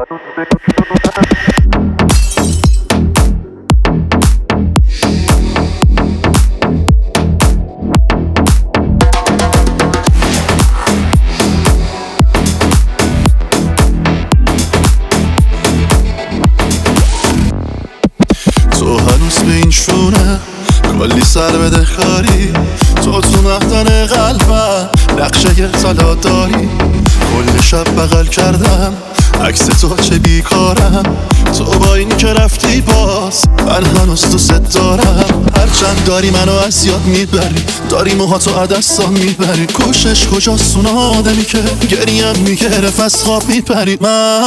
تو هنوز به این شونه کلی سر بده خاری، تو نهدن قلبم نقشه طلا داری. کل شب بغل کردم عکس تو چه بیکارم، تو با این که رفتی باز من هنوز دوست دارم. هرچند داری منو از یاد میبری، داری موهاتو عدستا میبری، کوشش کجاست اون آدمی که گریم میگرف از خواب میپری.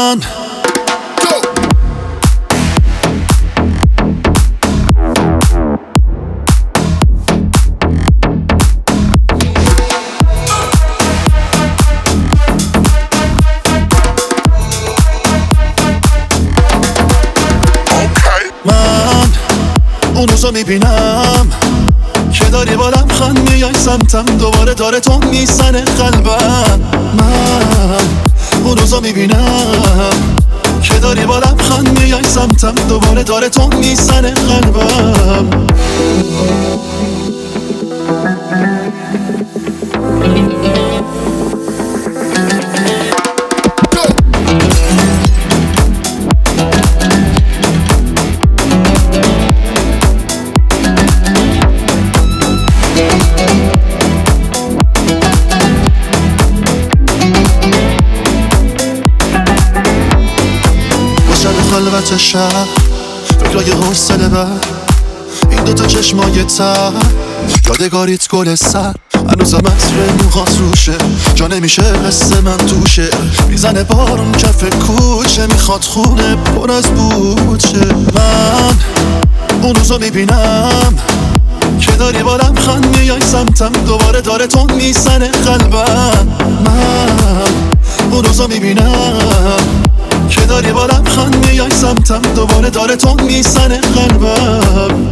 من اون روزو میبینم که داری با لبخند میای سمتم، دوباره داره تو میزنه قلبم. من اون روزو میبینم که داری با لبخند میای سمتم، دوباره داره تو میزنه قلبم. خلوت شب فکرای حوصله بر این دوتا چشمای تر، یادگاریت گل سر هنوزم عطر موهات روشه، جا نمیشه حس من توشه، میزنه بارون کف کوچه، میخواد خونه پر از بوچه. من اون روزو میبینم که داری با لبخند میای سمتم، دوباره داره تو میزنه قلبم. من اون روزو میبینم که داری با لبخند میای سمتم، دوباره داره تو میزنه قلبم.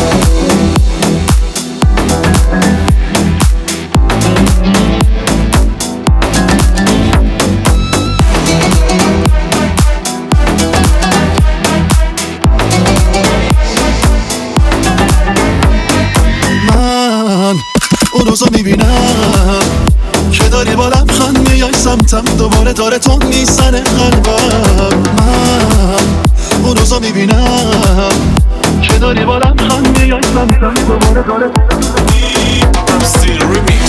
من اون روزو میبینم که داری با لبخند میای سمتم، دوباره داره تو میزنه قلبم. من اون روزا میبینم که داری با لبخند میای سمتم، دوباره داره